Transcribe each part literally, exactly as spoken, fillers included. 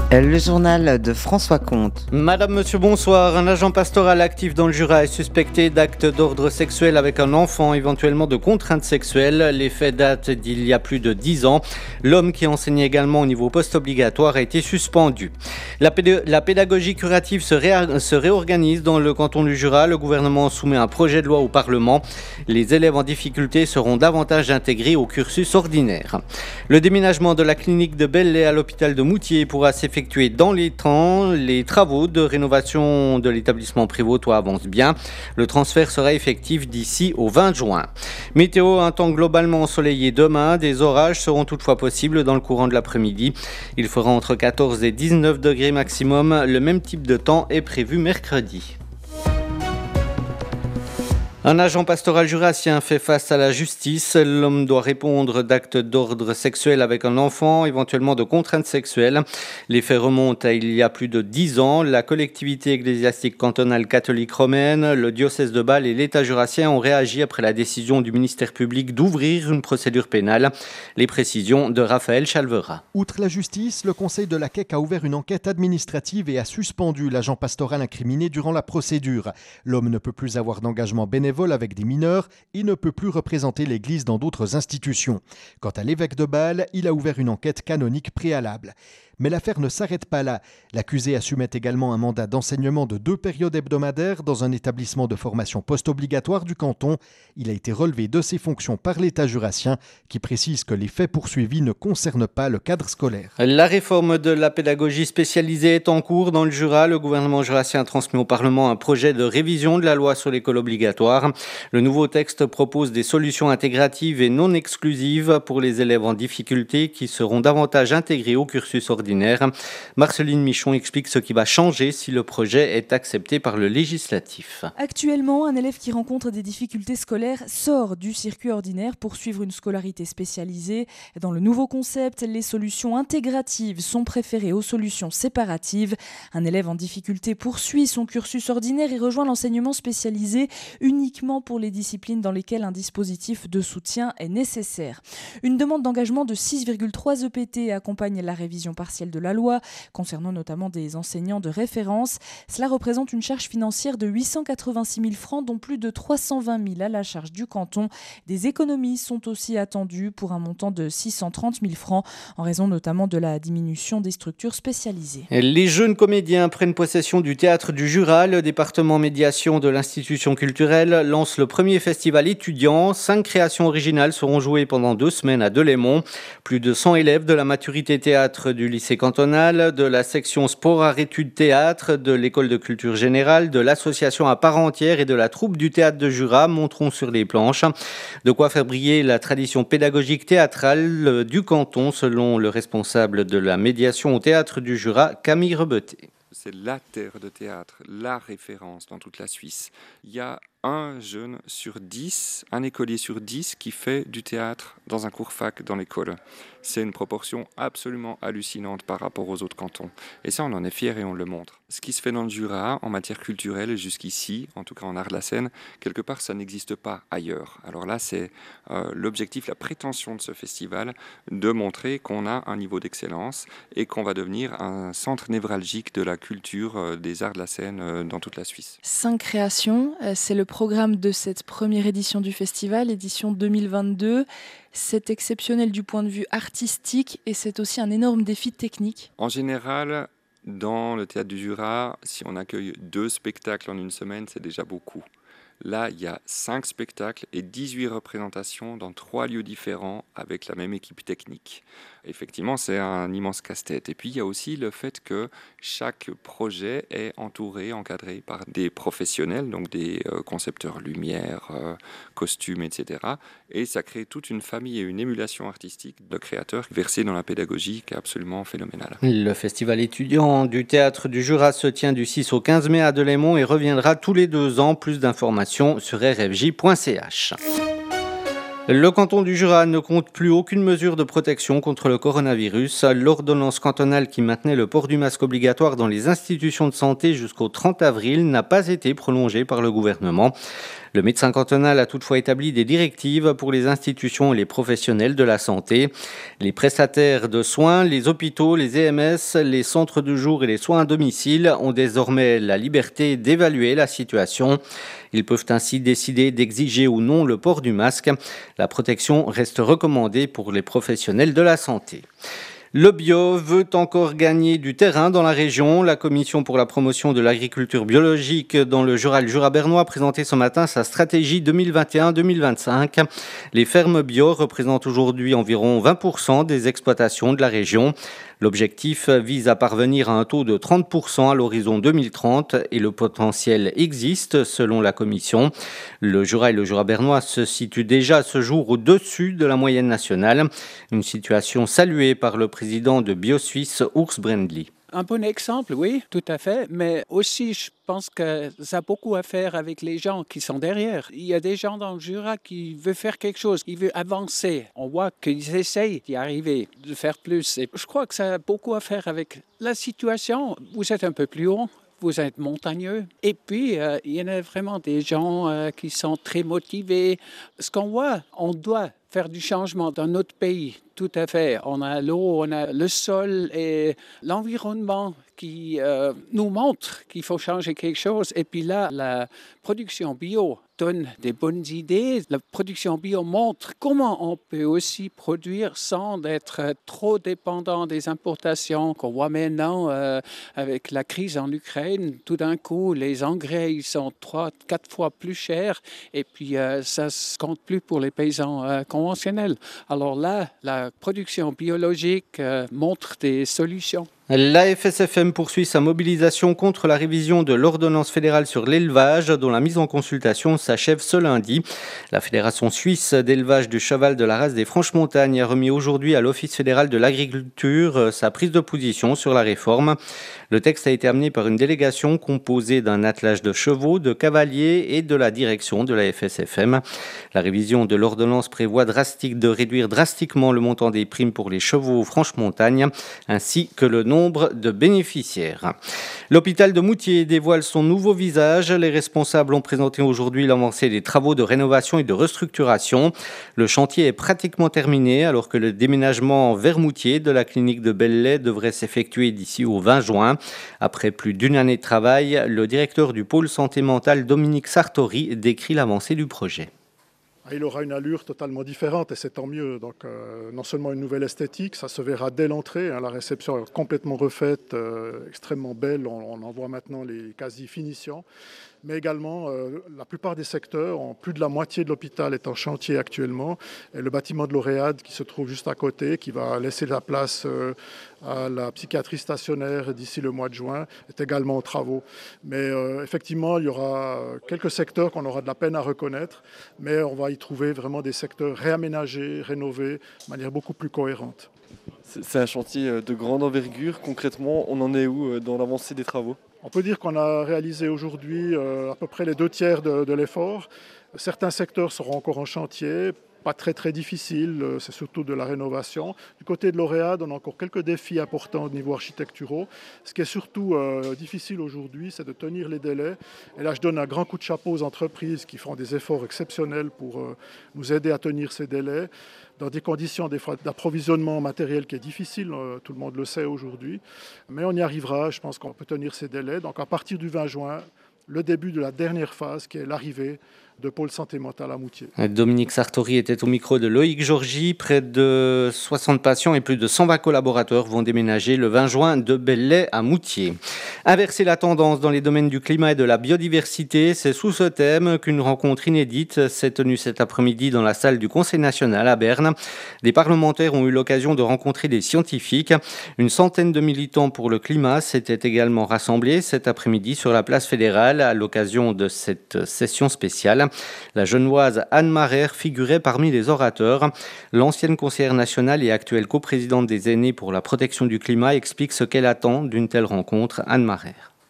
Le journal de François Comte. Madame, monsieur, bonsoir. Un agent pastoral actif dans le Jura est suspecté d'actes d'ordre sexuel avec un enfant, éventuellement de contraintes sexuelles. Les faits datent d'il y a plus de dix ans. L'homme qui enseignait également au niveau post-obligatoire a été suspendu. La, péd- la pédagogie curative se, ré- se réorganise dans le canton du Jura. Le gouvernement soumet un projet de loi au Parlement. Les élèves en difficulté seront davantage intégrés au cursus ordinaire. Le déménagement de la clinique de Belley à l'hôpital de Moutier pourra s'effectuer Effectué dans les temps. Les travaux de rénovation de l'établissement prévôtois avancent bien. Le transfert sera effectif d'ici au vingt juin. Météo, un temps globalement ensoleillé demain. Des orages seront toutefois possibles dans le courant de l'après-midi. Il fera entre quatorze et dix-neuf degrés maximum. Le même type de temps est prévu mercredi. Un agent pastoral jurassien fait face à la justice. L'homme doit répondre d'actes d'ordre sexuel avec un enfant, éventuellement de contraintes sexuelles. Les faits remontent à il y a plus de dix ans. La collectivité ecclésiastique cantonale catholique romaine, le diocèse de Bâle et l'État jurassien ont réagi après la décision du ministère public d'ouvrir une procédure pénale. Les précisions de Raphaël Chalvera. Outre la justice, le conseil de la C E C a ouvert une enquête administrative et a suspendu l'agent pastoral incriminé durant la procédure. L'homme ne peut plus avoir d'engagement bénévole avec des mineurs et ne peut plus représenter l'Église dans d'autres institutions. Quant à l'évêque de Bâle, il a ouvert une enquête canonique préalable. Mais l'affaire ne s'arrête pas là. L'accusé assume également un mandat d'enseignement de deux périodes hebdomadaires dans un établissement de formation post-obligatoire du canton. Il a été relevé de ses fonctions par l'État jurassien qui précise que les faits poursuivis ne concernent pas le cadre scolaire. La réforme de la pédagogie spécialisée est en cours dans le Jura. Le gouvernement jurassien a transmis au Parlement un projet de révision de la loi sur l'école obligatoire. Le nouveau texte propose des solutions intégratives et non exclusives pour les élèves en difficulté qui seront davantage intégrés au cursus ordinaire. Marceline Michon explique ce qui va changer si le projet est accepté par le législatif. Actuellement, un élève qui rencontre des difficultés scolaires sort du circuit ordinaire pour suivre une scolarité spécialisée. Dans le nouveau concept, les solutions intégratives sont préférées aux solutions séparatives. Un élève en difficulté poursuit son cursus ordinaire et rejoint l'enseignement spécialisé uniquement pour les disciplines dans lesquelles un dispositif de soutien est nécessaire. Une demande d'engagement de six virgule trois E P T accompagne la révision partielle de la loi, concernant notamment des enseignants de référence. Cela représente une charge financière de huit cent quatre-vingt-six mille francs, dont plus de trois cent vingt mille à la charge du canton. Des économies sont aussi attendues pour un montant de six cent trente mille francs, en raison notamment de la diminution des structures spécialisées. Les jeunes comédiens prennent possession du théâtre du Jura. Le département médiation de l'institution culturelle lance le premier festival étudiant. Cinq créations originales seront jouées pendant deux semaines à Delémont. Plus de cent élèves de la maturité théâtre du lycée cantonal, de la section sport art études théâtre, de l'école de culture générale, de l'association à part entière et de la troupe du théâtre de Jura monteront sur les planches. De quoi faire briller la tradition pédagogique théâtrale du canton, selon le responsable de la médiation au théâtre du Jura, Camille Rebeté. C'est la terre de théâtre, la référence dans toute la Suisse. Il y a un jeune sur dix, un écolier sur dix qui fait du théâtre dans un cours fac dans l'école. C'est une proportion absolument hallucinante par rapport aux autres cantons. Et ça, on en est fiers et on le montre. Ce qui se fait dans le Jura, en matière culturelle, jusqu'ici, en tout cas en art de la scène, quelque part, ça n'existe pas ailleurs. Alors là, c'est euh, l'objectif, la prétention de ce festival, de montrer qu'on a un niveau d'excellence et qu'on va devenir un centre névralgique de la culture euh, des arts de la scène euh, dans toute la Suisse. Cinq créations, euh, c'est le programme de cette première édition du festival, édition deux mille vingt-deux. C'est exceptionnel du point de vue artistique et c'est aussi un énorme défi technique. En général, dans le théâtre du Jura, si on accueille deux spectacles en une semaine, c'est déjà beaucoup. Là, il y a cinq spectacles et dix-huit représentations dans trois lieux différents avec la même équipe technique. Effectivement, c'est un immense casse-tête. Et puis, il y a aussi le fait que chaque projet est entouré, encadré par des professionnels, donc des euh, concepteurs lumière, euh, costumes, et cetera. Et ça crée toute une famille et une émulation artistique de créateurs versés dans la pédagogie qui est absolument phénoménale. Le festival étudiant du théâtre du Jura se tient du six au quinze mai à Delémont et reviendra tous les deux ans. Plus d'informations sur r f j point c h. Le canton du Jura ne compte plus aucune mesure de protection contre le coronavirus. L'ordonnance cantonale qui maintenait le port du masque obligatoire dans les institutions de santé jusqu'au trente avril n'a pas été prolongée par le gouvernement. Le médecin cantonal a toutefois établi des directives pour les institutions et les professionnels de la santé. Les prestataires de soins, les hôpitaux, les E M S, les centres de jour et les soins à domicile ont désormais la liberté d'évaluer la situation. Ils peuvent ainsi décider d'exiger ou non le port du masque. La protection reste recommandée pour les professionnels de la santé. Le bio veut encore gagner du terrain dans la région. La Commission pour la promotion de l'agriculture biologique dans le Jura et le Jura bernois a présenté ce matin sa stratégie deux mille vingt et un deux mille vingt-cinq. Les fermes bio représentent aujourd'hui environ vingt pour cent des exploitations de la région. L'objectif vise à parvenir à un taux de trente pour cent à l'horizon deux mille trente et le potentiel existe selon la Commission. Le Jura et le Jura bernois se situent déjà à ce jour au-dessus de la moyenne nationale. Une situation saluée par le président de BioSuisse, Urs Brendli. Un bon exemple, oui, tout à fait, mais aussi je pense que ça a beaucoup à faire avec les gens qui sont derrière. Il y a des gens dans le Jura qui veulent faire quelque chose, qui veulent avancer. On voit qu'ils essayent d'y arriver, de faire plus. Et je crois que ça a beaucoup à faire avec la situation. Vous êtes un peu plus haut. Vous êtes montagneux. Et puis, euh, il y en a vraiment des gens euh, qui sont très motivés. Ce qu'on voit, on doit faire du changement dans notre pays. Tout à fait. On a l'eau, on a le sol et l'environnement qui euh, nous montre qu'il faut changer quelque chose. Et puis là, la production bio donne des bonnes idées. La production bio montre comment on peut aussi produire sans être trop dépendant des importations qu'on voit maintenant euh, avec la crise en Ukraine. Tout d'un coup, les engrais ils sont trois, quatre fois plus chers et puis euh, ça ne compte plus pour les paysans euh, conventionnels. Alors là, la production biologique euh, montre des solutions. La F S F M poursuit sa mobilisation contre la révision de l'ordonnance fédérale sur l'élevage, dont la mise en consultation s'achève ce lundi. La Fédération suisse d'élevage du cheval de la race des Franches-Montagnes a remis aujourd'hui à l'Office fédéral de l'agriculture sa prise de position sur la réforme. Le texte a été amené par une délégation composée d'un attelage de chevaux, de cavaliers et de la direction de la F S F M. La révision de l'ordonnance prévoit drastique de réduire drastiquement le montant des primes pour les chevaux Franche-Montagne, ainsi que le nombre de bénéficiaires. L'hôpital de Moutier dévoile son nouveau visage. Les responsables ont présenté aujourd'hui l'avancée des travaux de rénovation et de restructuration. Le chantier est pratiquement terminé alors que le déménagement vers Moutier de la clinique de Belley devrait s'effectuer d'ici au vingt juin. Après plus d'une année de travail, le directeur du pôle santé mentale Dominique Sartori décrit l'avancée du projet. Il aura une allure totalement différente et c'est tant mieux. Donc, euh, non seulement une nouvelle esthétique, ça se verra dès l'entrée. Hein, la réception est complètement refaite, euh, extrêmement belle. On, on en voit maintenant les quasi-finitions. Mais également, euh, la plupart des secteurs, ont plus de la moitié de l'hôpital est en chantier actuellement. Et le bâtiment de l'Oréade qui se trouve juste à côté, qui va laisser la place euh, à la psychiatrie stationnaire d'ici le mois de juin, est également en travaux. Mais euh, effectivement, il y aura quelques secteurs qu'on aura de la peine à reconnaître, mais on va y trouver vraiment des secteurs réaménagés, rénovés, de manière beaucoup plus cohérente. C'est un chantier de grande envergure. Concrètement, on en est où dans l'avancée des travaux ? On peut dire qu'on a réalisé aujourd'hui euh, à peu près les deux tiers de, de l'effort. Certains secteurs seront encore en chantier, pas très très difficile, c'est surtout de la rénovation. Du côté de l'Oréade, on a encore quelques défis importants au niveau architecturaux. Ce qui est surtout euh, difficile aujourd'hui, c'est de tenir les délais. Et là, je donne un grand coup de chapeau aux entreprises qui font des efforts exceptionnels pour euh, nous aider à tenir ces délais, dans des conditions des fois d'approvisionnement matériel qui est difficile, euh, tout le monde le sait aujourd'hui. Mais on y arrivera, je pense qu'on peut tenir ces délais. Donc à partir du vingt juin, le début de la dernière phase qui est l'arrivée de pôle santé mentale à Moutier. Dominique Sartori était au micro de Loïc Georgie. Près de soixante patients et plus de cent vingt collaborateurs vont déménager le vingt juin de Belley à Moutier. Inverser la tendance dans les domaines du climat et de la biodiversité, c'est sous ce thème qu'une rencontre inédite s'est tenue cet après-midi dans la salle du Conseil national à Berne. Des parlementaires ont eu l'occasion de rencontrer des scientifiques. Une centaine de militants pour le climat s'étaient également rassemblés cet après-midi sur la place fédérale à l'occasion de cette session spéciale. La Genevoise Anne Marer figurait parmi les orateurs. L'ancienne conseillère nationale et actuelle coprésidente des aînés pour la protection du climat explique ce qu'elle attend d'une telle rencontre. Anne Marer.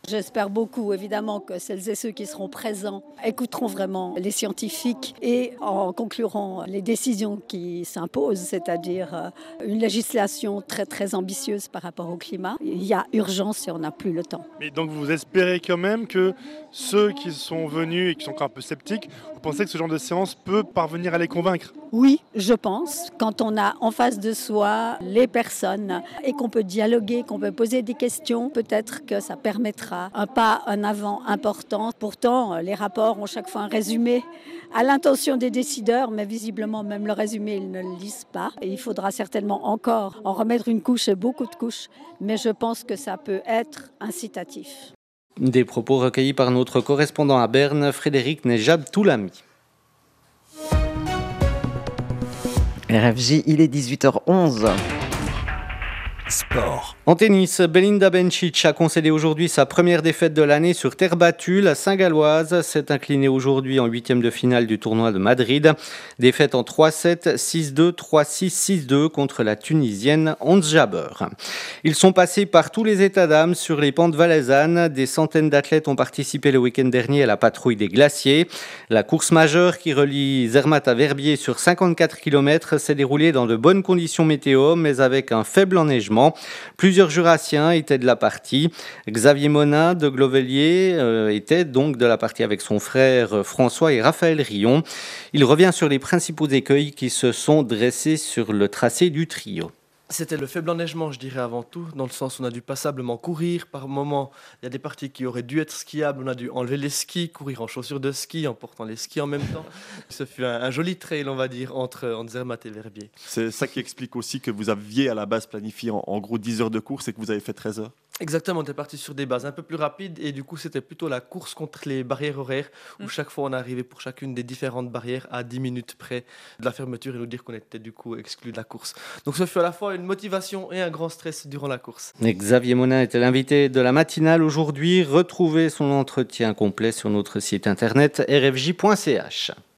J'espère beaucoup, évidemment, que celles et ceux qui seront présents écouteront vraiment les scientifiques et en concluront les décisions qui s'imposent, c'est-à-dire une législation très très ambitieuse par rapport au climat. Il y a urgence et on n'a plus le temps. Mais donc vous espérez quand même que ceux qui sont venus et qui sont encore un peu sceptiques, vous pensez que ce genre de séance peut parvenir à les convaincre ? Oui, je pense. Quand on a en face de soi les personnes et qu'on peut dialoguer, qu'on peut poser des questions, peut-être que ça permettra un pas en avant important. Pourtant, les rapports ont chaque fois un résumé à l'intention des décideurs, mais visiblement même le résumé, ils ne le lisent pas. Et il faudra certainement encore en remettre une couche et beaucoup de couches, mais je pense que ça peut être incitatif. Des propos recueillis par notre correspondant à Berne, Frédéric Nejab-Toulami. R F J, il est dix-huit heures onze. Sport. En tennis, Belinda Bencic a concédé aujourd'hui sa première défaite de l'année sur terre battue. La Saint-Galloise s'est inclinée aujourd'hui en huitième de finale du tournoi de Madrid. Défaite en trois sept, six deux, trois six, six deux contre la Tunisienne Ons Jabeur. Ils sont passés par tous les états d'âme sur les pentes valaisannes. Des centaines d'athlètes ont participé le week-end dernier à la patrouille des glaciers. La course majeure qui relie Zermatt à Verbier sur cinquante-quatre kilomètres s'est déroulée dans de bonnes conditions météo, mais avec un faible enneigement. Plusieurs Jurassiens étaient de la partie. Xavier Monin de Glovelier euh, était donc de la partie avec son frère François et Raphaël Rion. Il revient sur les principaux écueils qui se sont dressés sur le tracé du trio. C'était le faible enneigement, je dirais, avant tout, dans le sens où on a dû passablement courir. Par moments, il y a des parties qui auraient dû être skiables. On a dû enlever les skis, courir en chaussures de ski, en portant les skis en même temps. Ce fut un, un joli trail, on va dire, entre, entre Zermatt et Verbier. C'est ça qui explique aussi que vous aviez à la base planifié en, en gros dix heures de course et que vous avez fait treize heures. Exactement, on était parti sur des bases un peu plus rapides et du coup c'était plutôt la course contre les barrières horaires où mmh. chaque fois on arrivait pour chacune des différentes barrières à dix minutes près de la fermeture et nous dire qu'on était du coup exclus de la course. Donc ça fut à la fois une motivation et un grand stress durant la course. Et Xavier Monin était l'invité de la matinale aujourd'hui. Retrouvez son entretien complet sur notre site internet r f j point c h.